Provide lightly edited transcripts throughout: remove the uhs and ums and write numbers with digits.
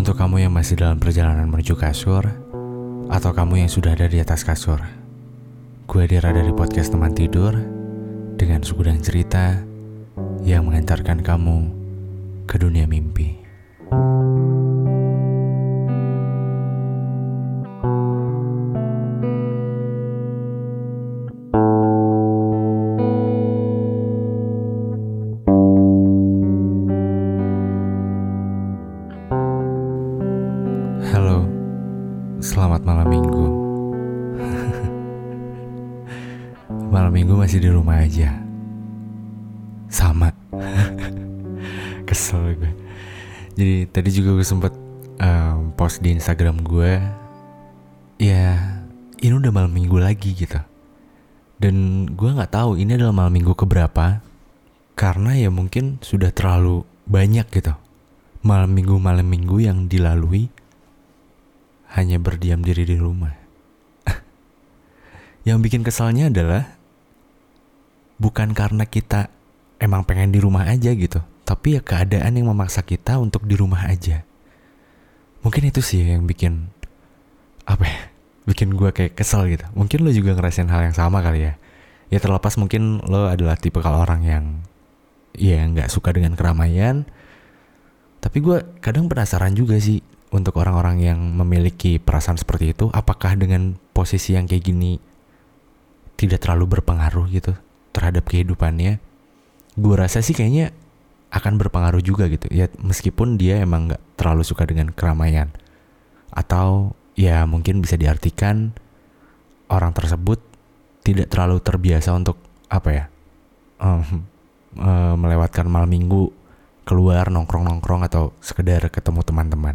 Untuk kamu yang masih dalam perjalanan menuju kasur, atau kamu yang sudah ada di atas kasur, gue Dira dari podcast Teman Tidur, dengan segudang cerita yang mengantarkan kamu ke dunia mimpi. Halo, selamat malam minggu. Malam minggu masih di rumah aja. Sama. Kesel gue. Jadi tadi juga gue sempet post di Instagram gue. Ya, ini udah malam minggu lagi gitu. Dan gue gak tahu ini adalah malam minggu keberapa. Karena ya mungkin sudah terlalu banyak gitu malam minggu yang dilalui hanya berdiam diri di rumah. Yang bikin kesalnya adalah bukan karena kita emang pengen di rumah aja gitu, tapi ya keadaan yang memaksa kita untuk di rumah aja. Mungkin itu sih yang bikin bikin gue kayak kesel gitu. Mungkin lo juga ngerasain hal yang sama kali ya. Ya terlepas mungkin lo adalah tipe kalau orang yang gak suka dengan keramaian. Tapi gue kadang penasaran juga sih untuk orang-orang yang memiliki perasaan seperti itu, apakah dengan posisi yang kayak gini tidak terlalu berpengaruh gitu terhadap kehidupannya. Gue rasa sih kayaknya akan berpengaruh juga gitu ya, meskipun dia emang gak terlalu suka dengan keramaian. Atau ya mungkin bisa diartikan orang tersebut tidak terlalu terbiasa untuk melewatkan malam minggu keluar nongkrong-nongkrong atau sekedar ketemu teman-teman.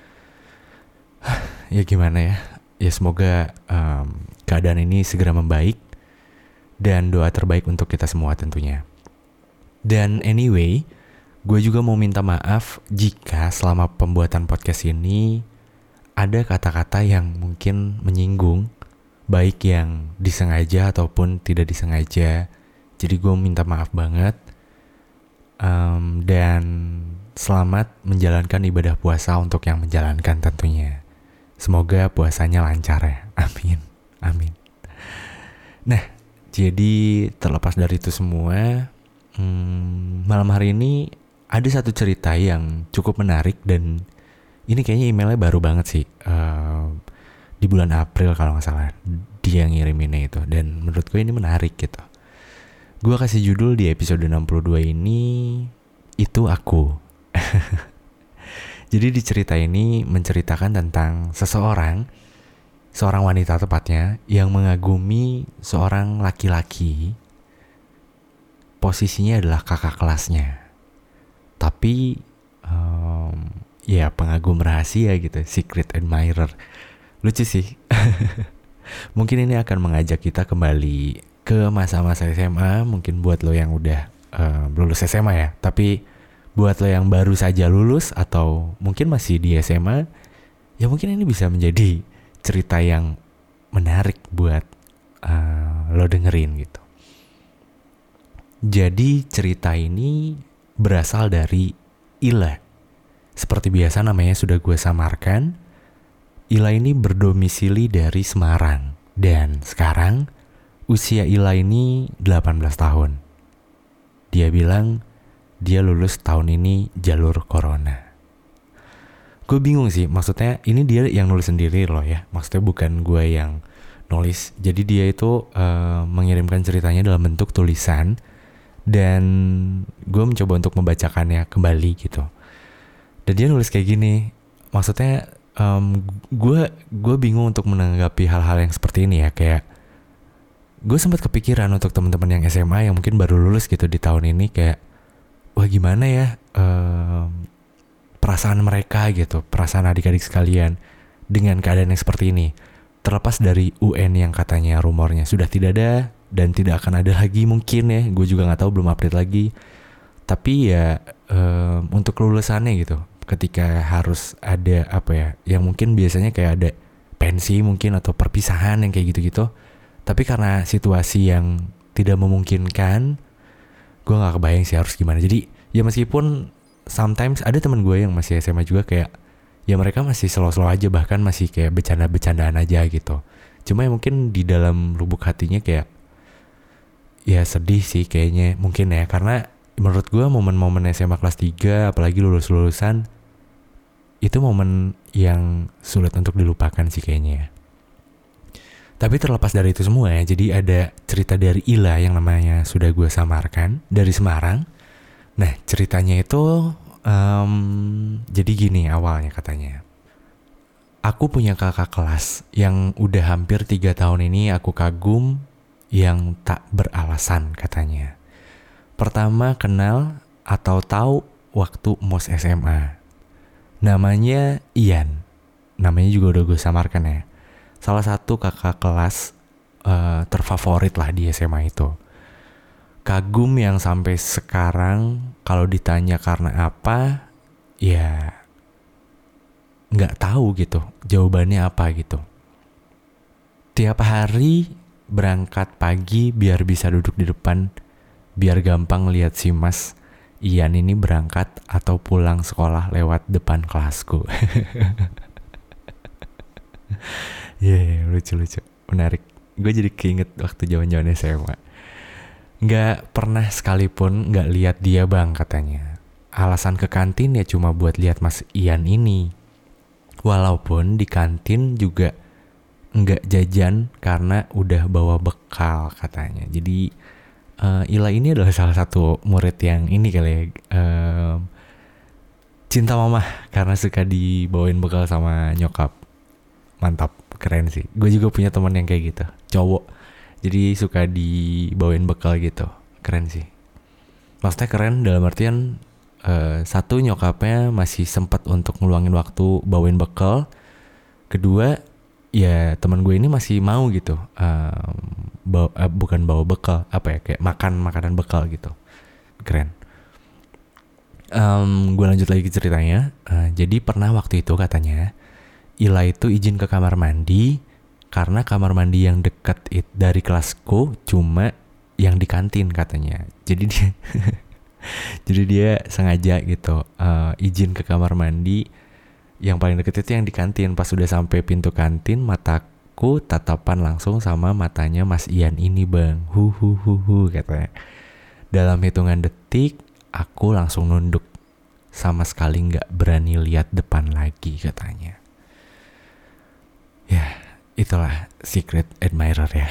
Ya gimana ya. Ya semoga keadaan ini segera membaik. Dan doa terbaik untuk kita semua tentunya. Dan anyway, gue juga mau minta maaf jika selama pembuatan podcast ini ada kata-kata yang mungkin menyinggung, baik yang disengaja ataupun tidak disengaja. Jadi gue minta maaf banget. Dan selamat menjalankan ibadah puasa untuk yang menjalankan tentunya. Semoga puasanya lancar ya. Amin. Nah, jadi terlepas dari itu semua, malam hari ini ada satu cerita yang cukup menarik. Dan ini kayaknya emailnya baru banget sih, di bulan April kalau gak salah dia ngiriminnya itu. Dan menurut gue ini menarik gitu. Gue kasih judul di episode 62 ini, Itu Aku. Jadi di cerita ini menceritakan tentang seorang wanita tepatnya, yang mengagumi seorang laki-laki. Posisinya adalah kakak kelasnya. Tapi ya pengagum rahasia gitu, secret admirer. Lucu sih. Mungkin ini akan mengajak kita kembali ke masa-masa SMA. Mungkin buat lo yang udah lulus SMA ya, tapi buat lo yang baru saja lulus atau mungkin masih di SMA, ya mungkin ini bisa menjadi cerita yang menarik buat lo dengerin gitu. Jadi cerita ini berasal dari Ila. Seperti biasa namanya sudah gue samarkan. Ila ini berdomisili dari Semarang. Dan sekarang usia Ila ini 18 tahun. Dia bilang dia lulus tahun ini jalur corona. Gue bingung sih, maksudnya ini dia yang nulis sendiri loh ya. Maksudnya bukan gue yang nulis. Jadi dia itu mengirimkan ceritanya dalam bentuk tulisan. Dan gue mencoba untuk membacakannya kembali gitu. Dan dia nulis kayak gini. Maksudnya gue bingung untuk menanggapi hal-hal yang seperti ini ya. Kayak gue sempat kepikiran untuk teman-teman yang SMA yang mungkin baru lulus gitu di tahun ini, kayak wah gimana ya perasaan mereka gitu, perasaan adik-adik sekalian dengan keadaan yang seperti ini. Terlepas dari UN yang katanya rumornya sudah tidak ada dan tidak akan ada lagi mungkin ya, gue juga nggak tahu, belum update lagi. Tapi ya untuk lulusannya gitu, ketika harus ada yang mungkin biasanya kayak ada pensi mungkin atau perpisahan yang kayak gitu-gitu. Tapi karena situasi yang tidak memungkinkan, gue nggak kebayang sih harus gimana. Jadi ya meskipun sometimes ada teman gue yang masih SMA juga kayak ya mereka masih slow-slow aja, bahkan masih kayak bercanda-bercandaan aja gitu. Cuma ya mungkin di dalam lubuk hatinya kayak ya sedih sih kayaknya mungkin ya, karena menurut gue momen-momen SMA kelas 3 apalagi lulus-lulusan itu momen yang sulit untuk dilupakan sih kayaknya ya. Tapi terlepas dari itu semua ya, jadi ada cerita dari Ila yang namanya sudah gue samarkan dari Semarang. Nah ceritanya itu jadi gini awalnya katanya. Aku punya kakak kelas yang udah hampir 3 tahun ini aku kagum yang tak beralasan katanya. Pertama kenal atau tahu waktu MOS SMA. Namanya Ian. Namanya juga udah gue samarkan ya. Salah satu kakak kelas terfavorit lah di SMA itu. Kagum yang sampai sekarang kalau ditanya karena apa, ya nggak tahu gitu jawabannya apa gitu. Tiap hari berangkat pagi biar bisa duduk di depan, biar gampang lihat si Mas Ian ini berangkat atau pulang sekolah lewat depan kelasku. Yeah, lucu-lucu, menarik. Gue jadi keinget waktu zaman-zaman SMA. Gak pernah sekalipun gak lihat dia bang katanya. Alasan ke kantin ya cuma buat lihat Mas Ian ini. Walaupun di kantin juga gak jajan karena udah bawa bekal katanya. Jadi Ila ini adalah salah satu murid yang ini kali ya, cinta mamah karena suka dibawain bekal sama nyokap. Mantap, keren sih. Gue juga punya teman yang kayak gitu, cowok. Jadi suka dibawain bekal gitu, keren sih. Maksudnya keren dalam artian satu, nyokapnya masih sempat untuk ngeluangin waktu bawain bekal. Kedua, ya teman gue ini masih mau gitu, bukan bawa bekal, apa ya, kayak makanan bekal gitu, keren. Gue lanjut lagi ke ceritanya. Jadi pernah waktu itu katanya Ila itu izin ke kamar mandi karena kamar mandi yang dekat dari kelasku cuma yang di kantin katanya. Jadi dia jadi dia sengaja gitu izin ke kamar mandi yang paling deket itu yang di kantin. Pas udah sampai pintu kantin, mataku tatapan langsung sama matanya Mas Ian ini bang. Hu katanya. Dalam hitungan detik aku langsung nunduk, sama sekali gak berani lihat depan lagi katanya. Ya, itulah secret admirer ya.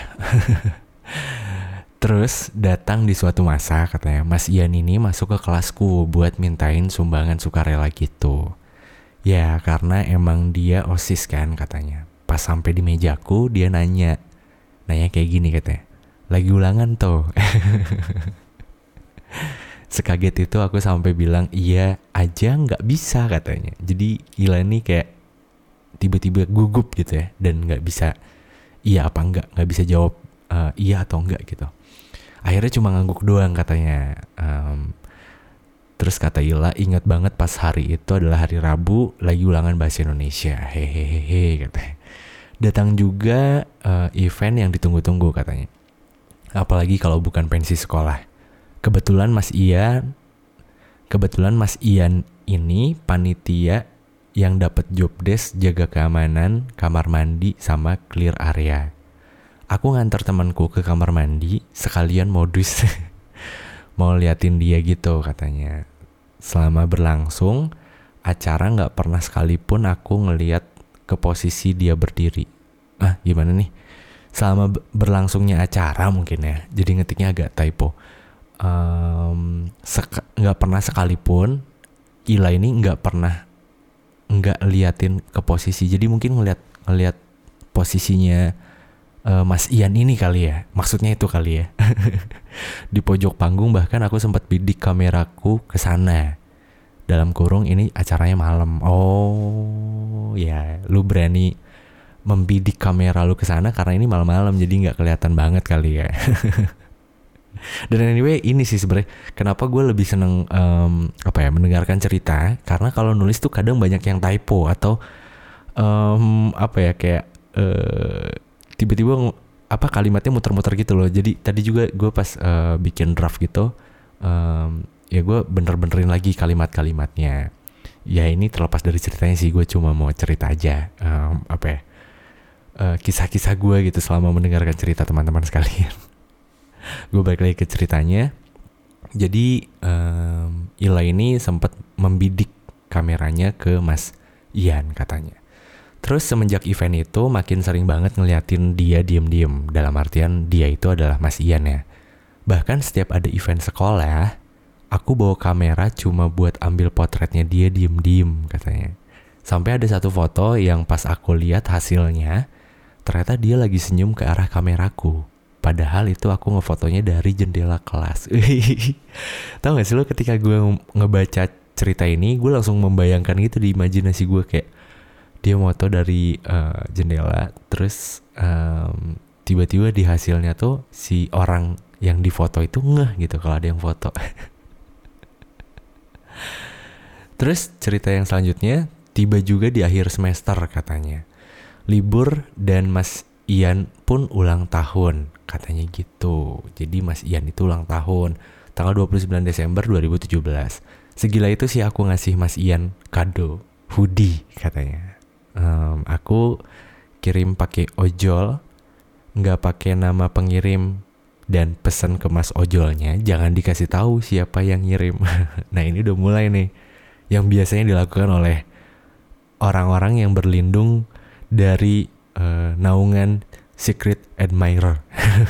Terus datang di suatu masa katanya, Mas Ian ini masuk ke kelasku buat mintain sumbangan sukarela gitu. Ya, karena emang dia OSIS kan katanya. Pas sampai di mejaku, dia nanya kayak gini katanya. Lagi ulangan tuh. Sekaget itu aku sampai bilang iya aja gak bisa katanya. Jadi Ila ini kayak tiba-tiba gugup gitu ya, dan nggak bisa iya apa enggak, nggak bisa jawab iya atau enggak gitu. Akhirnya cuma ngangguk doang katanya. Terus kata Ila, ingat banget pas hari itu adalah hari Rabu, lagi ulangan bahasa Indonesia, hehehe katanya. Datang juga event yang ditunggu-tunggu katanya. Apalagi kalau bukan pensi sekolah. Kebetulan Mas Ian ini panitia yang dapat job desk jaga keamanan kamar mandi sama clear area. Aku nganter temanku ke kamar mandi sekalian modus mau liatin dia gitu katanya. Selama berlangsung acara nggak pernah sekalipun aku ngeliat ke posisi dia berdiri. Gimana nih? Selama berlangsungnya acara mungkin ya. Jadi ngetiknya agak typo. Nggak pernah sekalipun Ila ini nggak liatin ke posisi. Jadi mungkin ngeliat posisinya Mas Ian ini kali ya. Maksudnya itu kali ya. Di pojok panggung bahkan aku sempat bidik kameraku ke sana. Dalam kurung ini acaranya malam. Oh ya, lu berani membidik kamera lu ke sana karena ini malam-malam jadi nggak kelihatan banget kali ya. Dan anyway ini sih sebenarnya kenapa gue lebih seneng mendengarkan cerita, karena kalau nulis tuh kadang banyak yang typo atau tiba-tiba kalimatnya muter-muter gitu loh. Jadi tadi juga gue pas bikin draft gitu ya gue bener-benerin lagi kalimat-kalimatnya. Ya ini terlepas dari ceritanya sih, gue cuma mau cerita aja kisah-kisah gue gitu selama mendengarkan cerita teman-teman sekalian. Gue balik lagi ke ceritanya. Jadi Ila ini sempat membidik kameranya ke Mas Ian katanya. Terus semenjak event itu makin sering banget ngeliatin dia diem-diem. Dalam artian dia itu adalah Mas Ian ya. Bahkan setiap ada event sekolah, aku bawa kamera cuma buat ambil potretnya dia diem-diem katanya. Sampai ada satu foto yang pas aku lihat hasilnya, ternyata dia lagi senyum ke arah kameraku. Padahal itu aku ngefotonya dari jendela kelas. Tahu gak sih lo, ketika gue ngebaca cerita ini, gue langsung membayangkan gitu di imajinasi gue, kayak dia foto dari jendela, terus tiba-tiba di hasilnya tuh si orang yang difoto itu ngeh gitu kalau ada yang foto. Terus cerita yang selanjutnya, tiba juga di akhir semester katanya. Libur dan Mas Ian pun ulang tahun katanya gitu. Jadi Mas Ian itu ulang tahun tanggal 29 Desember 2017. Segila itu sih aku ngasih Mas Ian kado hoodie katanya. Aku kirim pakai ojol, nggak pakai nama pengirim, dan pesan ke Mas ojolnya jangan dikasih tahu siapa yang ngirim. Nah ini udah mulai nih yang biasanya dilakukan oleh orang-orang yang berlindung dari naungan secret admirer.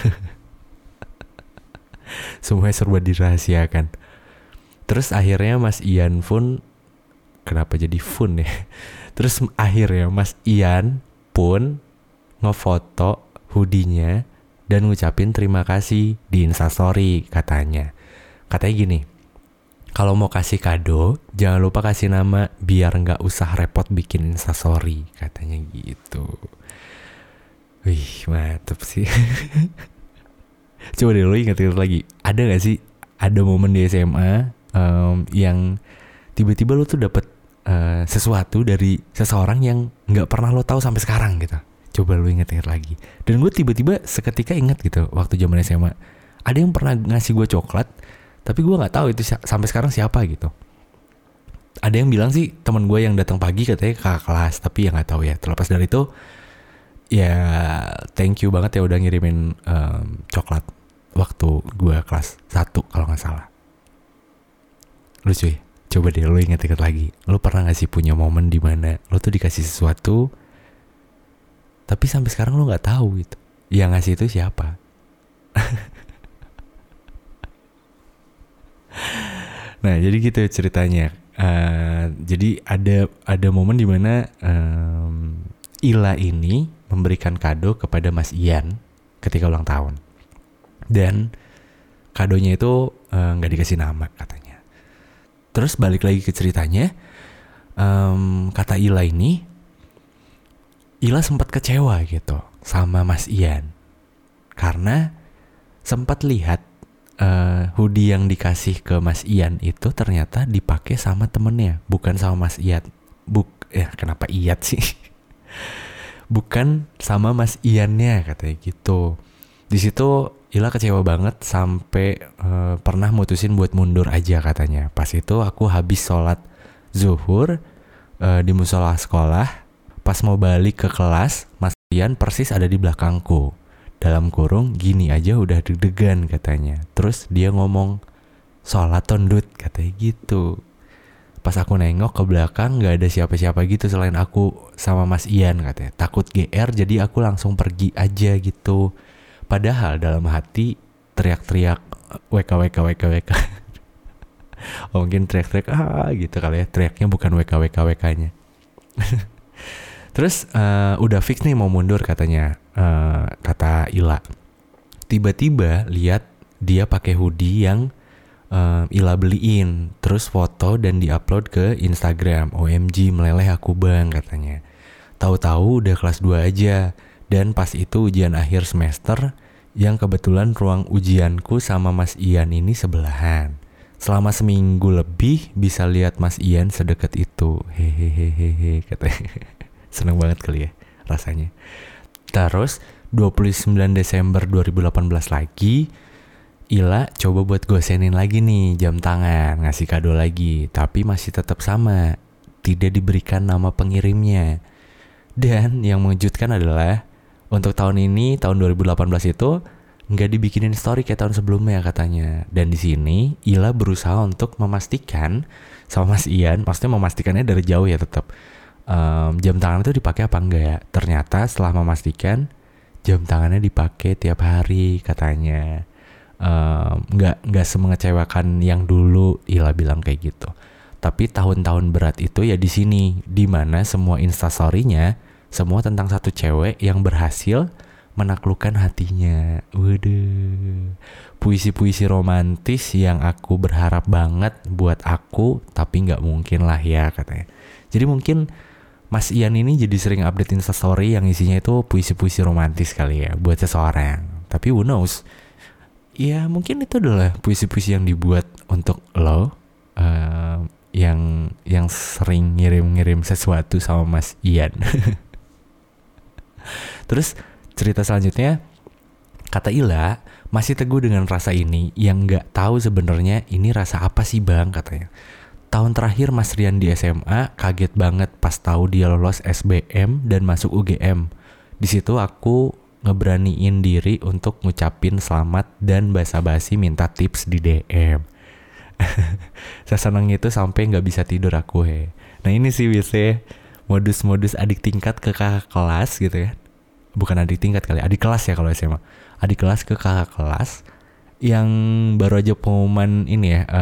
Semuanya serba dirahasiakan. Terus akhirnya Mas Ian pun, kenapa jadi fun ya? Terus akhirnya Mas Ian pun ngefoto hoodie-nya dan ngucapin terima kasih di Instastory katanya. Katanya gini, kalau mau kasih kado, jangan lupa kasih nama biar nggak usah repot bikin Instastory katanya gitu. Wih, mantep sih. Coba deh lo inget-inget lagi, ada nggak sih ada momen di SMA yang tiba-tiba lo tuh dapet sesuatu dari seseorang yang nggak pernah lo tahu sampai sekarang gitu. Coba lo inget-inget lagi. Dan gue tiba-tiba seketika ingat gitu waktu zaman SMA, ada yang pernah ngasih gue coklat, tapi gue nggak tahu itu sampai sekarang siapa gitu. Ada yang bilang sih teman gue yang datang pagi katanya kakak kelas, tapi ya nggak tahu ya. Terlepas dari itu, ya thank you banget ya udah ngirimin coklat waktu gue kelas 1 kalau nggak salah. Lucu ya. Coba deh lo inget-inget lagi. Lo pernah gak sih punya momen di mana lo tuh dikasih sesuatu, tapi sampai sekarang lo gak tahu gitu yang ngasih itu siapa? Nah jadi gitu ceritanya. Jadi ada momen di mana Ila ini memberikan kado kepada Mas Ian ketika ulang tahun. Dan kadonya itu gak dikasih nama katanya. Terus balik lagi ke ceritanya, kata Ila ini, Ila sempat kecewa gitu sama Mas Ian. Karena sempat lihat hoodie yang dikasih ke Mas Ian itu ternyata dipakai sama temennya, bukan sama Mas Ian. Kenapa Iyat sih? Bukan sama Mas Iannya katanya gitu. Di situ Ila kecewa banget sampai pernah mutusin buat mundur aja katanya. Pas itu aku habis sholat zuhur di musola sekolah. Pas mau balik ke kelas, Mas Ian persis ada di belakangku. Dalam kurung, gini aja udah deg-degan katanya. Terus dia ngomong, sholat tondut katanya gitu. Pas aku nengok ke belakang gak ada siapa-siapa gitu selain aku sama Mas Ian katanya. Takut GR jadi aku langsung pergi aja gitu. Padahal dalam hati teriak-teriak WK. Oh mungkin teriak-teriak gitu kali ya. Teriaknya bukan WK-nya. Terus udah fix nih mau mundur katanya, kata Ila. Tiba-tiba lihat dia pakai hoodie yang Ila beliin, terus foto dan diupload ke Instagram. OMG meleleh aku bang katanya. Tahu-tahu udah kelas 2 aja. Dan pas itu ujian akhir semester yang kebetulan ruang ujianku sama Mas Ian ini sebelahan. Selama seminggu lebih bisa lihat Mas Ian sedekat itu. Hehehehe katanya. Seneng banget kali ya rasanya. Terus 29 Desember 2018 lagi, Ila coba buat gosenin lagi nih jam tangan, ngasih kado lagi. Tapi masih tetap sama. tidak diberikan nama pengirimnya. Dan yang mengejutkan adalah untuk tahun ini, tahun 2018 itu nggak dibikinin story kayak tahun sebelumnya katanya. Dan di sini Ila berusaha untuk memastikan sama Mas Ian, maksudnya memastikannya dari jauh ya tetap, jam tangan itu dipakai apa enggak. Ternyata setelah memastikan jam tangannya dipakai tiap hari katanya. Nggak semengecewakan yang dulu Ila bilang kayak gitu. Tapi tahun-tahun berat itu ya di sini, di mana semua instastory-nya semua tentang satu cewek yang berhasil menaklukkan hatinya. Waduh, puisi-puisi romantis yang aku berharap banget buat aku, tapi nggak mungkin lah ya katanya. Jadi mungkin Mas Ian ini jadi sering update instastory yang isinya itu puisi-puisi romantis kali ya buat seseorang. Tapi who knows? Ya mungkin itu adalah puisi-puisi yang dibuat untuk lo, yang sering ngirim-ngirim sesuatu sama Mas Ian. Terus cerita selanjutnya, kata Ila masih teguh dengan rasa ini yang nggak tahu sebenarnya ini rasa apa sih bang katanya. Tahun terakhir Mas Rian di SMA kaget banget pas tahu dia lolos SBM dan masuk UGM. Di situ aku ngeberaniin diri untuk ngucapin selamat dan basa-basi minta tips di DM. Saya seneng itu sampai nggak bisa tidur aku Nah ini sih biasanya modus-modus adik tingkat ke kakak kelas gitu ya. Bukan adik tingkat kali, adik kelas ya kalau SMA. Adik kelas ke kakak kelas yang baru aja pengumuman ini ya,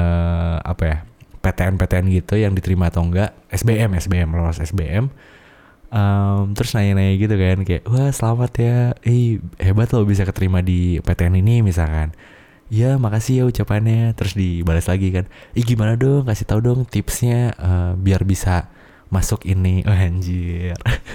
PTN gitu yang diterima atau enggak. SBM lolos SBM. Terus nanya-nanya gitu kan, kayak wah selamat ya, hebat loh bisa keterima di PTN ini misalkan. Ya makasih ya ucapannya. Terus dibalas lagi kan, gimana dong, kasih tahu dong tipsnya biar bisa masuk ini. Oh anjir.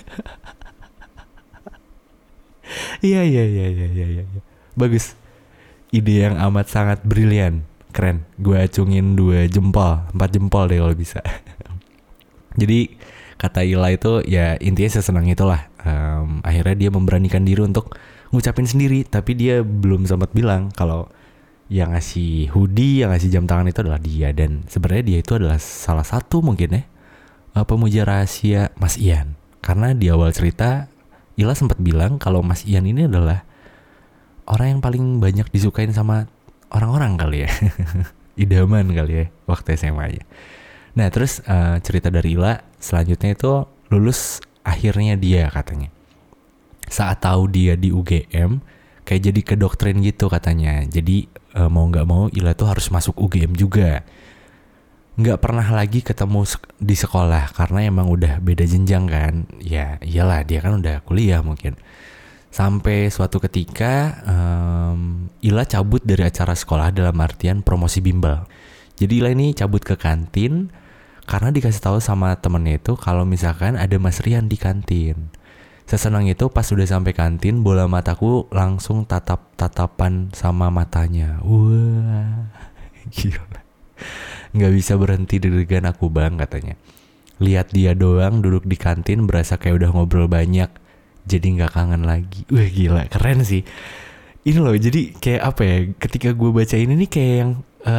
Iya. Bagus. Ide yang amat sangat brilian. Keren. Gue acungin 4 jempol deh kalau bisa. Jadi kata Ila itu ya intinya sesenang itulah. Akhirnya dia memberanikan diri untuk ngucapin sendiri. Tapi dia belum sempat bilang kalau yang ngasih hoodie, yang ngasih jam tangan itu adalah dia. Dan sebenarnya dia itu adalah salah satu mungkin ya pemuja rahasia Mas Ian. Karena di awal cerita Ila sempat bilang kalau Mas Ian ini adalah orang yang paling banyak disukain sama orang-orang kali ya. Idaman kali ya waktu SMA-nya. Nah terus cerita dari Ila selanjutnya itu lulus akhirnya dia katanya. Saat tahu dia di UGM kayak jadi kedoktrin gitu katanya. Jadi mau gak mau Ila tuh harus masuk UGM juga. Gak pernah lagi ketemu di sekolah karena emang udah beda jenjang kan. Ya iyalah dia kan udah kuliah mungkin. Sampai suatu ketika Ila cabut dari acara sekolah dalam artian promosi bimbel. Jadi Ila ini cabut ke kantin karena dikasih tahu sama temennya itu kalau misalkan ada Mas Rian di kantin. Sesenang itu pas udah sampai kantin, bola mataku langsung tatap-tatapan sama matanya. Wah, gila. Gak bisa berhenti deg-degan aku bang katanya. Lihat dia doang duduk di kantin berasa kayak udah ngobrol banyak. Jadi gak kangen lagi. Wah gila, keren sih. Ini loh, jadi kayak apa ya, ketika gue baca ini kayak yang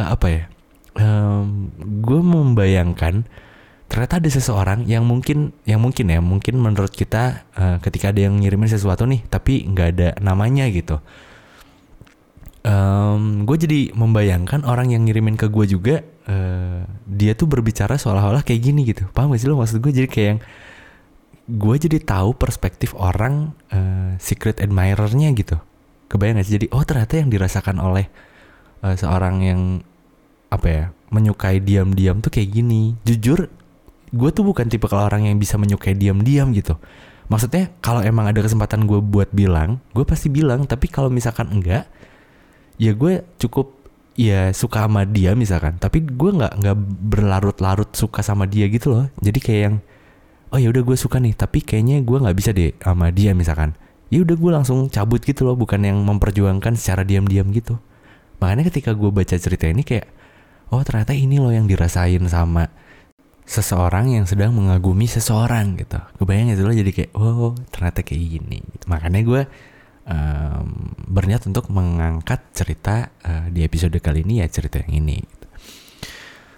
gue membayangkan ternyata ada seseorang yang mungkin menurut kita ketika ada yang ngirimin sesuatu nih tapi nggak ada namanya gitu, gue jadi membayangkan orang yang ngirimin ke gue juga dia tuh berbicara seolah-olah kayak gini gitu. Paham gak sih lo maksud gue? Jadi kayak yang gue jadi tahu perspektif orang secret admirer-nya gitu. Kebayang gak sih? Jadi ternyata yang dirasakan oleh seorang yang menyukai diam-diam tuh kayak gini. Jujur gue tuh bukan tipe kalau orang yang bisa menyukai diam-diam gitu. Maksudnya kalau emang ada kesempatan gue buat bilang, gue pasti bilang. Tapi kalau misalkan enggak, ya gue cukup ya suka sama dia misalkan. Tapi gue nggak berlarut-larut suka sama dia gitu loh. Jadi kayak yang ya udah gue suka nih, tapi kayaknya gue nggak bisa deh sama dia misalkan. Ya udah gue langsung cabut gitu loh, bukan yang memperjuangkan secara diam-diam gitu. Makanya ketika gue baca cerita ini kayak, ternyata ini loh yang dirasain sama seseorang yang sedang mengagumi seseorang gitu. Kebayang gitu loh, jadi kayak ternyata kayak gini gitu. Makanya gue berniat untuk mengangkat cerita di episode kali ini ya, cerita yang ini gitu.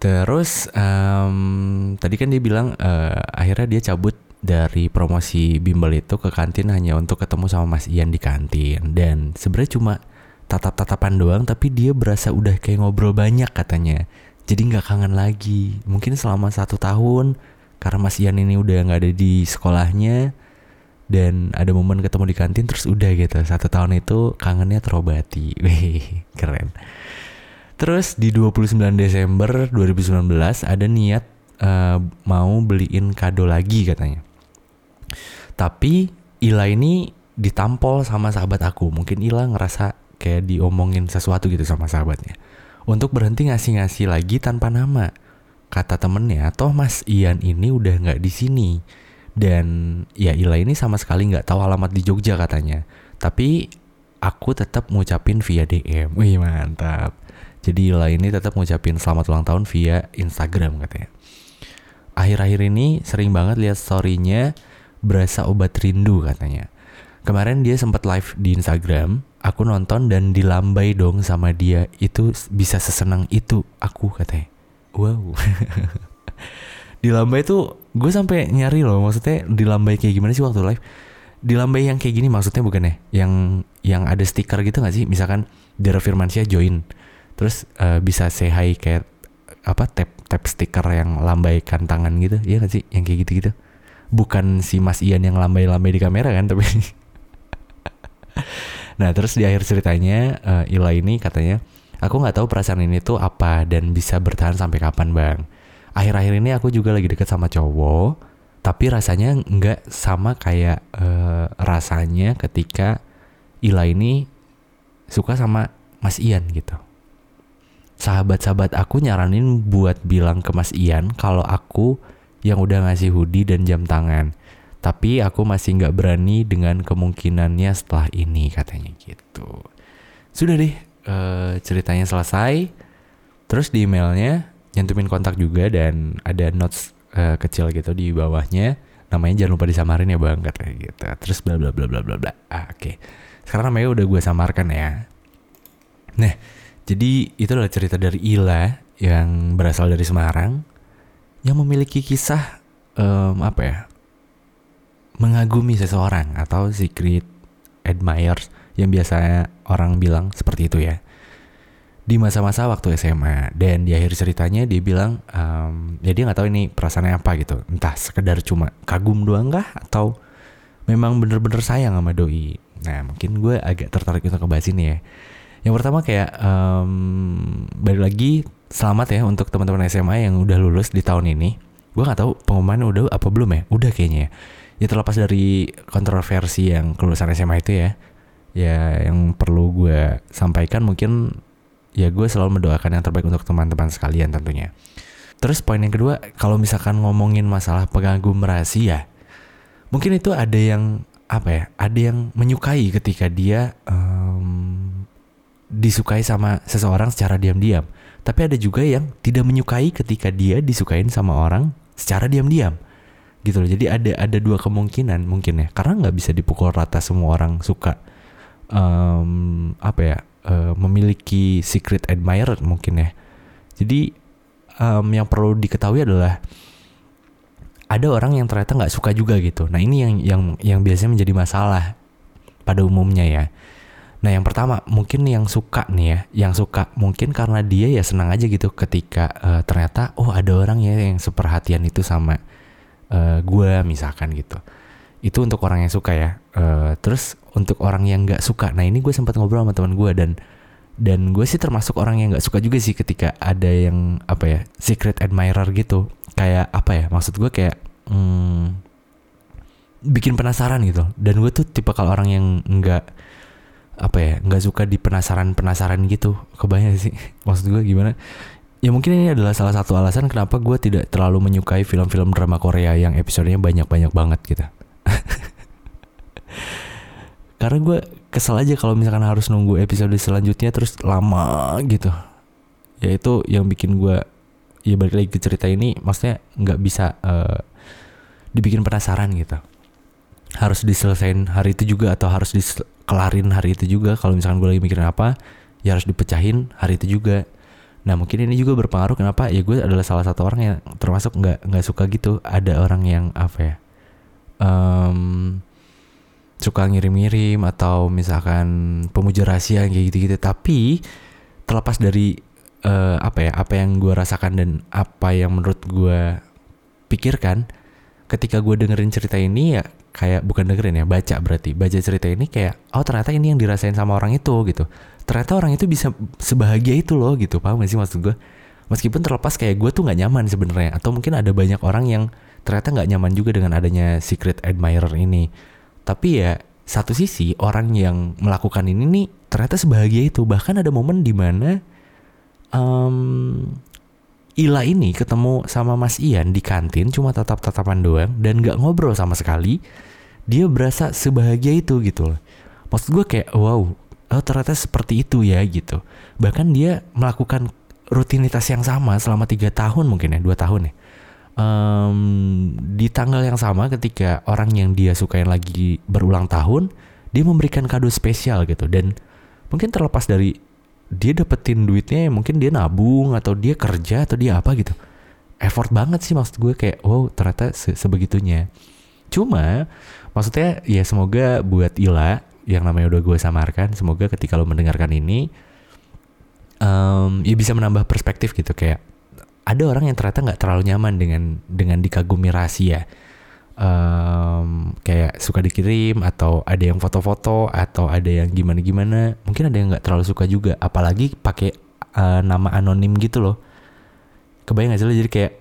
Terus tadi kan dia bilang akhirnya dia cabut dari promosi bimbel itu ke kantin hanya untuk ketemu sama Mas Ian di kantin. Dan sebenarnya cuma tatap-tatapan doang, tapi dia berasa udah kayak ngobrol banyak katanya. Jadi gak kangen lagi. Mungkin selama 1 tahun karena Mas Ian ini udah gak ada di sekolahnya dan ada momen ketemu di kantin, terus udah gitu 1 tahun itu kangennya terobati. Wih, keren. Terus di 29 Desember 2019 ada niat mau beliin kado lagi katanya. Tapi Ila ini ditampol sama sahabat aku. Mungkin Ila ngerasa kayak diomongin sesuatu gitu sama sahabatnya. Untuk berhenti ngasih-ngasih lagi tanpa nama. Kata temennya, toh Mas Ian ini udah gak di sini. Dan ya Ila ini sama sekali gak tahu alamat di Jogja katanya. Tapi aku tetap ngucapin via DM. Wih, mantap. Jadi Ila ini tetap ngucapin selamat ulang tahun via Instagram katanya. Akhir-akhir ini sering banget lihat story-nya berasa obat rindu katanya. Kemarin dia sempat live di Instagram, aku nonton dan dilambai dong sama dia. Itu bisa sesenang itu aku katanya. Wow. Dilambai tuh gue sampai nyari loh, maksudnya dilambai kayak gimana sih waktu live? Dilambai yang kayak gini maksudnya bukan ya? Yang ada stiker gitu gak sih? Misalkan Dara Firmansyah join, terus bisa say hi kayak apa tap stiker yang lambaikan tangan gitu, iya gak sih? Yang kayak gitu-gitu. Bukan si Mas Ian yang lambai-lambai di kamera kan, tapi nah terus di akhir ceritanya Ila ini katanya, aku nggak tahu perasaan ini tuh apa dan bisa bertahan sampai kapan bang. Akhir-akhir ini aku juga lagi deket sama cowok, tapi rasanya nggak sama kayak rasanya ketika Ila ini suka sama Mas Ian gitu. Sahabat-sahabat aku nyaranin buat bilang ke Mas Ian kalau aku yang udah ngasih hoodie dan jam tangan. Tapi aku masih gak berani dengan kemungkinannya setelah ini katanya gitu. Sudah deh ceritanya selesai. Terus di emailnya nyantumin kontak juga dan ada notes kecil gitu di bawahnya. Namanya jangan lupa disamarin ya bang katanya gitu. Terus bla bla bla bla bla bla. Oke. Sekarang namanya udah gue samarkan ya. Nah, jadi itu adalah cerita dari Ila yang berasal dari Semarang, yang memiliki kisah mengagumi seseorang atau secret admirers yang biasanya orang bilang seperti itu ya. Di masa-masa waktu SMA, dan di akhir ceritanya dia bilang ya dia nggak tahu ini perasaannya apa gitu. Entah sekedar cuma kagum doang kah atau memang bener-bener sayang sama doi. Nah mungkin gue agak tertarik untuk ngebahas ini ya. Yang pertama kayak balik lagi selamat ya untuk teman-teman SMA yang udah lulus di tahun ini. Gue nggak tahu pengumuman udah apa belum ya. Udah kayaknya ya. Ya terlepas dari kontroversi yang kelulusan SMA itu ya. Ya yang perlu gue sampaikan mungkin ya gue selalu mendoakan yang terbaik untuk teman-teman sekalian tentunya. Terus poin yang kedua, kalau misalkan ngomongin masalah pengagum rahasia, mungkin itu ada yang ada yang menyukai ketika dia disukai sama seseorang secara diam-diam. Tapi ada juga yang tidak menyukai ketika dia disukain sama orang secara diam-diam. Gitu loh. Jadi ada dua kemungkinan mungkin ya. Karena nggak bisa dipukul rata semua orang suka memiliki secret admirer mungkin ya. Jadi yang perlu diketahui adalah ada orang yang ternyata nggak suka juga gitu. Nah ini yang biasanya menjadi masalah pada umumnya ya. Nah yang pertama mungkin yang suka nih ya, yang suka mungkin karena dia ya senang aja gitu ketika ternyata ada orang ya yang seperhatian itu sama gue misalkan gitu. Itu untuk orang yang suka ya. Terus untuk orang yang nggak suka, nah ini gue sempat ngobrol sama teman gue dan gue sih termasuk orang yang nggak suka juga sih ketika ada yang secret admirer gitu. Kayak maksud gue kayak bikin penasaran gitu. Dan gue tuh tipe kalau orang yang nggak suka di penasaran gitu. Kebayang sih maksud gue gimana. Ya mungkin ini adalah salah satu alasan kenapa gue tidak terlalu menyukai film-film drama Korea yang episodenya banyak-banyak banget gitu. Karena gue kesel aja kalau misalkan harus nunggu episode selanjutnya terus lama gitu. Ya itu yang bikin gue ya balik lagi ke cerita ini, maksudnya gak bisa dibikin penasaran gitu. Harus diselesain hari itu juga atau harus dikelarin hari itu juga. Kalau misalkan gue lagi mikirin apa, ya harus dipecahin hari itu juga. Nah mungkin ini juga berpengaruh kenapa ya gue adalah salah satu orang yang termasuk nggak suka gitu. Ada orang yang apa ya, suka ngirim-ngirim atau misalkan pemuja rahasia kayak gitu-gitu. Tapi terlepas dari apa yang gue rasakan dan apa yang menurut gue pikirkan, ketika gue dengerin cerita ini ya kayak bukan dengerin ya, baca cerita ini kayak oh ternyata ini yang dirasain sama orang itu gitu. Ternyata orang itu bisa sebahagia itu loh gitu, paham gak sih maksud gue? Meskipun terlepas kayak gue tuh nggak nyaman sebenarnya, atau mungkin ada banyak orang yang ternyata nggak nyaman juga dengan adanya secret admirer ini. Tapi ya satu sisi orang yang melakukan ini nih ternyata sebahagia itu. Bahkan ada momen dimana Ila ini ketemu sama Mas Ian di kantin cuma tatap-tatapan doang dan nggak ngobrol sama sekali. Dia berasa sebahagia itu gitu loh. Maksud gue kayak wow, oh ternyata seperti itu ya gitu. Bahkan dia melakukan rutinitas yang sama selama 3 tahun mungkin ya, 2 tahun ya. Di tanggal yang sama ketika orang yang dia sukain lagi berulang tahun, dia memberikan kado spesial gitu. Dan mungkin terlepas dari dia dapetin duitnya, mungkin dia nabung atau dia kerja atau dia apa gitu. Effort banget sih maksud gue kayak wow ternyata sebegitunya. Cuma maksudnya ya semoga buat Ila yang namanya udah gue samarkan, semoga ketika lo mendengarkan ini ya bisa menambah perspektif gitu. Kayak ada orang yang ternyata nggak terlalu nyaman dengan dikagumi rahasia. Kayak suka dikirim atau ada yang foto-foto atau ada yang gimana-gimana. Mungkin ada yang nggak terlalu suka juga, apalagi pakai nama anonim gitu loh. Kebayang nggak sih lo jadi kayak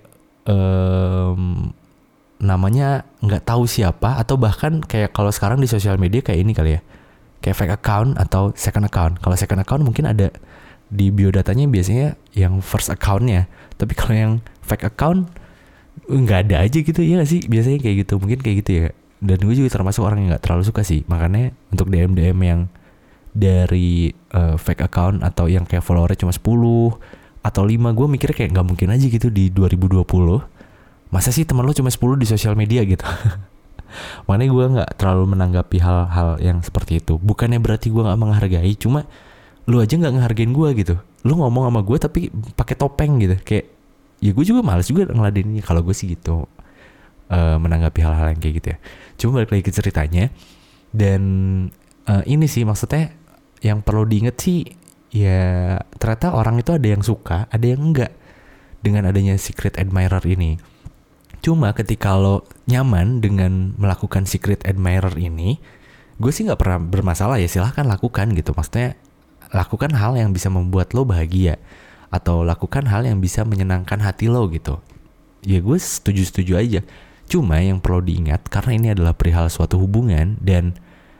namanya nggak tahu siapa, atau bahkan kayak kalau sekarang di sosial media kayak ini kali ya, kayak fake account atau second account. Kalau second account mungkin ada di biodatanya biasanya yang first accountnya, tapi kalau yang fake account nggak ada aja gitu ya gak sih, biasanya kayak gitu, mungkin kayak gitu ya. Dan gue juga termasuk orang yang nggak terlalu suka sih, makanya untuk DM yang dari fake account atau yang kayak followernya cuma 10 atau 5, gue mikirnya kayak nggak mungkin aja gitu di 2020 masa sih teman lo cuma 10 di sosial media gitu. Makanya gue nggak terlalu menanggapi hal-hal yang seperti itu. Bukannya berarti gue nggak menghargai, cuma lu aja nggak ngehargain gue gitu. Lu ngomong sama gue tapi pakai topeng gitu, kayak ya gue juga malas juga ngeladeninnya. Kalau gue sih gitu menanggapi hal-hal yang kayak gitu ya. Cuma balik lagi ke ceritanya. Dan ini sih maksudnya yang perlu diinget sih, ya ternyata orang itu ada yang suka, ada yang enggak dengan adanya secret admirer ini. Cuma ketika lo nyaman dengan melakukan secret admirer ini, gue sih nggak pernah bermasalah ya, silahkan lakukan gitu. Maksudnya lakukan hal yang bisa membuat lo bahagia, atau lakukan hal yang bisa menyenangkan hati lo gitu. Ya gue setuju aja. Cuma yang perlu diingat, karena ini adalah perihal suatu hubungan, dan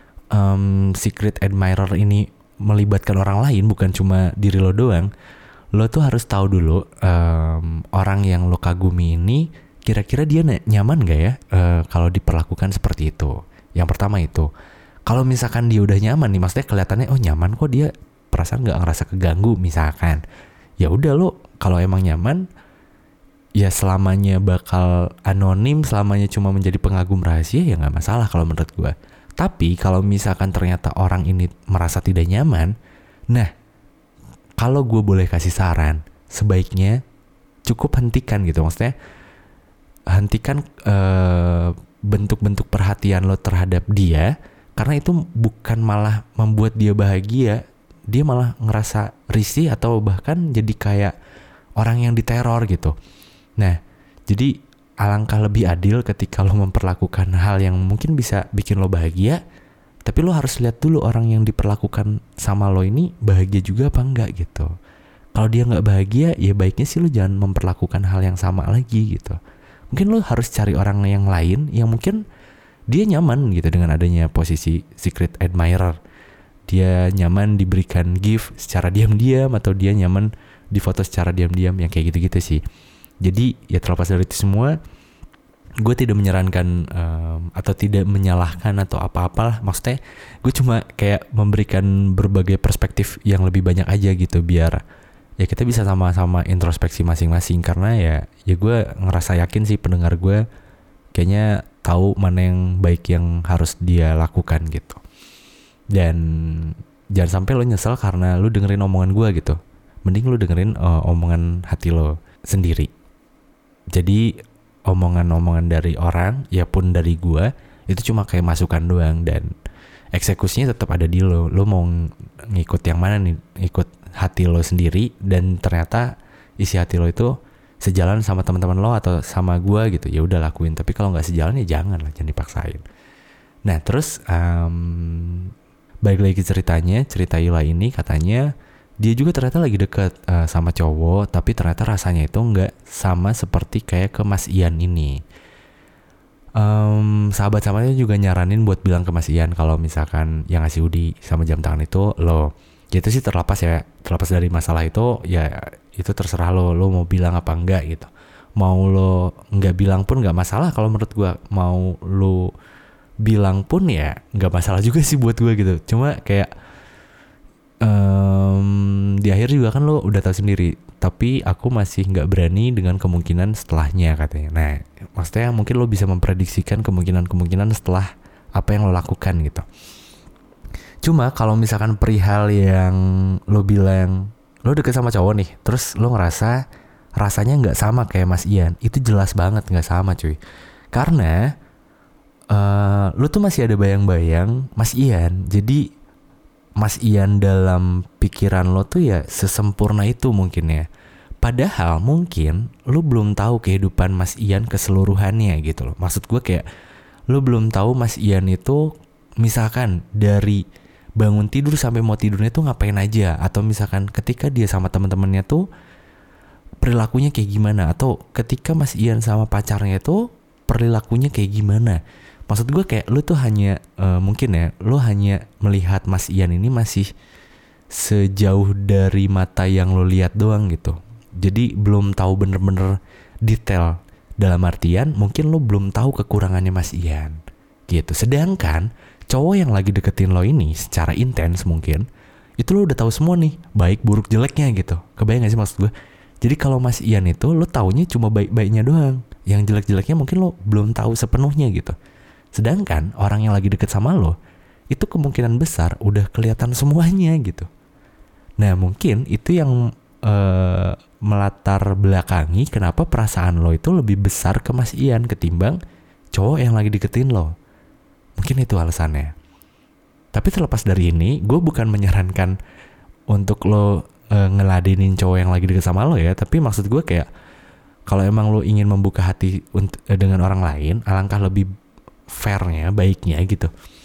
secret admirer ini melibatkan orang lain, bukan cuma diri lo doang. Lo tuh harus tahu dulu orang yang lo kagumi ini kira-kira dia nyaman gak ya kalau diperlakukan seperti itu. Yang pertama itu. Kalau misalkan dia udah nyaman nih, maksudnya kelihatannya oh nyaman kok, dia perasaan gak ngerasa keganggu misalkan, ya udah lo kalau emang nyaman ya selamanya bakal anonim, selamanya cuma menjadi pengagum rahasia, ya nggak masalah kalau menurut gue. Tapi kalau misalkan ternyata orang ini merasa tidak nyaman, nah kalau gue boleh kasih saran, sebaiknya cukup hentikan gitu. Maksudnya hentikan bentuk-bentuk perhatian lo terhadap dia, karena itu bukan malah membuat dia bahagia, dia malah ngerasa risih atau bahkan jadi kayak orang yang diteror gitu. Nah, jadi alangkah lebih adil ketika lo memperlakukan hal yang mungkin bisa bikin lo bahagia, tapi lo harus lihat dulu orang yang diperlakukan sama lo ini bahagia juga apa enggak gitu. Kalau dia nggak bahagia, ya baiknya sih lo jangan memperlakukan hal yang sama lagi gitu. Mungkin lo harus cari orang yang lain yang mungkin dia nyaman gitu dengan adanya posisi secret admirer. Dia nyaman diberikan gift secara diam-diam, atau dia nyaman difoto secara diam-diam, yang kayak gitu-gitu sih. Jadi ya terlepas dari itu semua, gue tidak menyarankan atau tidak menyalahkan atau apa-apalah. Maksudnya gue cuma kayak memberikan berbagai perspektif yang lebih banyak aja gitu, biar ya kita bisa sama-sama introspeksi masing-masing. Karena ya gue ngerasa yakin sih pendengar gue kayaknya tahu mana yang baik yang harus dia lakukan gitu. Dan jangan sampai lo nyesel karena lo dengerin omongan gue gitu. mending lu dengerin omongan hati lo sendiri. Jadi omongan-omongan dari orang, ya pun dari gue, itu cuma kayak masukan doang, dan eksekusinya tetap ada di lo. Lo mau ngikut yang mana nih? Ikut hati lo sendiri, dan ternyata isi hati lo itu sejalan sama teman-teman lo atau sama gue gitu, ya udah lakuin. Tapi kalau nggak sejalan ya jangan lah, jangan dipaksain. Nah terus balik lagi ceritanya, cerita Ila ini katanya dia juga ternyata lagi deket sama cowok, tapi ternyata rasanya itu nggak sama seperti kayak ke Mas Ian ini. Sahabat-sahabatnya juga nyaranin buat bilang ke Mas Ian kalau misalkan yang ngasih hoodie sama jam tangan itu lo. Ya itu sih terlepas dari masalah itu, ya itu terserah lo mau bilang apa enggak gitu. Mau lo nggak bilang pun nggak masalah kalau menurut gue. Mau lo bilang pun ya nggak masalah juga sih buat gue gitu. Cuma kayak di akhir juga kan lo udah tahu sendiri. Tapi aku masih nggak berani dengan kemungkinan setelahnya katanya. Nah maksudnya mungkin lo bisa memprediksikan kemungkinan setelah apa yang lo lakukan gitu. Cuma kalau misalkan perihal yang lo bilang lo deket sama cowok nih, terus lo ngerasa rasanya nggak sama kayak Mas Ian, itu jelas banget nggak sama cuy. Karena lo tuh masih ada bayang-bayang Mas Ian. Jadi Mas Ian dalam pikiran lo tuh ya sesempurna itu mungkin ya. Padahal mungkin lo belum tahu kehidupan Mas Ian keseluruhannya gitu loh. Maksud gue kayak lo belum tahu Mas Ian itu misalkan dari bangun tidur sampai mau tidurnya tuh ngapain aja, atau misalkan ketika dia sama teman-temannya tuh perilakunya kayak gimana, atau ketika Mas Ian sama pacarnya tuh perilakunya kayak gimana. Maksud gue kayak lu tuh hanya mungkin ya lu hanya melihat Mas Ian ini masih sejauh dari mata yang lu lihat doang gitu. Jadi belum tahu bener-bener detail, dalam artian mungkin lu belum tahu kekurangannya Mas Ian gitu. Sedangkan cowok yang lagi deketin lo ini secara intens mungkin itu lo udah tahu semua nih, baik buruk jeleknya gitu. Kebayang gak sih maksud gue? Jadi kalau Mas Ian itu lo taunya cuma baik-baiknya doang, yang jelek-jeleknya mungkin lo belum tahu sepenuhnya gitu. Sedangkan orang yang lagi deket sama lo itu kemungkinan besar udah kelihatan semuanya gitu. Nah mungkin itu yang melatar belakangi kenapa perasaan lo itu lebih besar ke Mas Ian ketimbang cowok yang lagi deketin lo. Mungkin itu alasannya. Tapi terlepas dari ini, gue bukan menyarankan untuk lo ngeladenin cowok yang lagi deket sama lo ya. Tapi maksud gue kayak kalau emang lo ingin membuka hati dengan orang lain, alangkah lebih fairnya, baiknya gitu.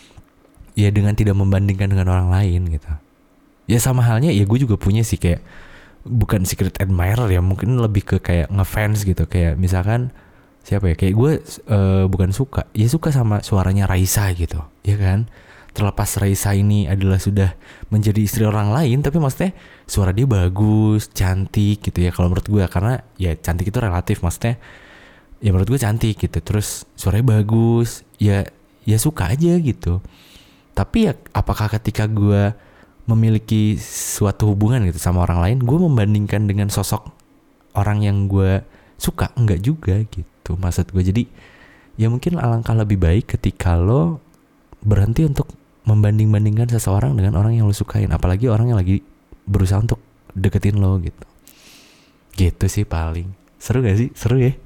Ya dengan tidak membandingkan dengan orang lain gitu. Ya sama halnya ya gue juga punya sih kayak bukan secret admirer ya, mungkin lebih ke kayak ngefans gitu. Kayak misalkan siapa ya, kayak gue bukan suka sama suaranya Raisa gitu, ya kan. Terlepas Raisa ini adalah sudah menjadi istri orang lain, tapi maksudnya suara dia bagus, cantik gitu ya kalau menurut gue. Karena ya cantik itu relatif, maksudnya ya menurut gue cantik gitu. Terus suaranya bagus, ya suka aja gitu. Tapi ya apakah ketika gue memiliki suatu hubungan gitu sama orang lain, gue membandingkan dengan sosok orang yang gue suka? Enggak juga gitu maksud gue. Jadi ya mungkin alangkah lebih baik ketika lo berhenti untuk membanding-bandingkan seseorang dengan orang yang lo sukain, apalagi orang yang lagi berusaha untuk deketin lo gitu. Gitu sih paling. Seru gak sih? Seru ya.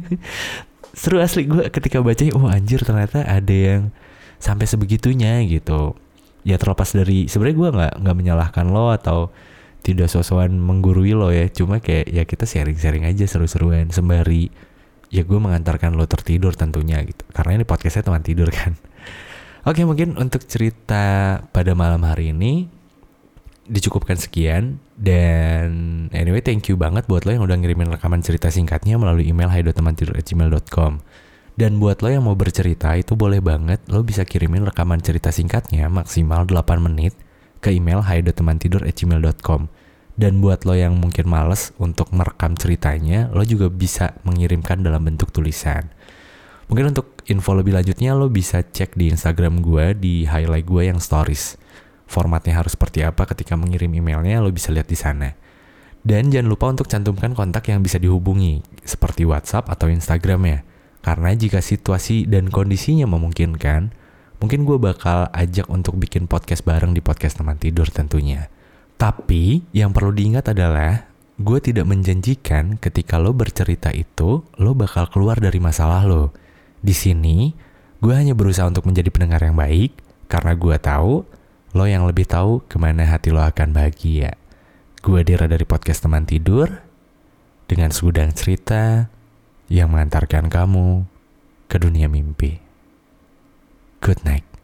Seru asli gue ketika baca, oh anjir ternyata ada yang sampai sebegitunya gitu. Ya terlepas dari sebenarnya gue nggak menyalahkan lo atau tidak sosokan menggurui lo ya, cuma kayak ya kita sharing-sharing aja seru-seruan sembari ya gue mengantarkan lo tertidur tentunya gitu, karena ini podcastnya teman tidur kan. Oke, mungkin untuk cerita pada malam hari ini dicukupkan sekian. Dan anyway, thank you banget buat lo yang udah ngirimin rekaman cerita singkatnya melalui email hai.temantidur@gmail.com. Dan buat lo yang mau bercerita, itu boleh banget lo bisa kirimin rekaman cerita singkatnya maksimal 8 menit ke email hai.temantidur@gmail.com. Dan buat lo yang mungkin males untuk merekam ceritanya, lo juga bisa mengirimkan dalam bentuk tulisan. Mungkin untuk info lebih lanjutnya lo bisa cek di Instagram gue, di highlight gue yang stories. Formatnya harus seperti apa ketika mengirim emailnya, lo bisa lihat di sana. Dan jangan lupa untuk cantumkan kontak yang bisa dihubungi, seperti WhatsApp atau Instagram ya. Karena jika situasi dan kondisinya memungkinkan, mungkin gue bakal ajak untuk bikin podcast bareng di podcast teman tidur tentunya. Tapi yang perlu diingat adalah gue tidak menjanjikan ketika lo bercerita itu lo bakal keluar dari masalah lo. Di sini gue hanya berusaha untuk menjadi pendengar yang baik karena gue tahu lo yang lebih tahu kemana hati lo akan bahagia. Gue Dira dari podcast Teman Tidur dengan segudang cerita yang mengantarkan kamu ke dunia mimpi. Good night.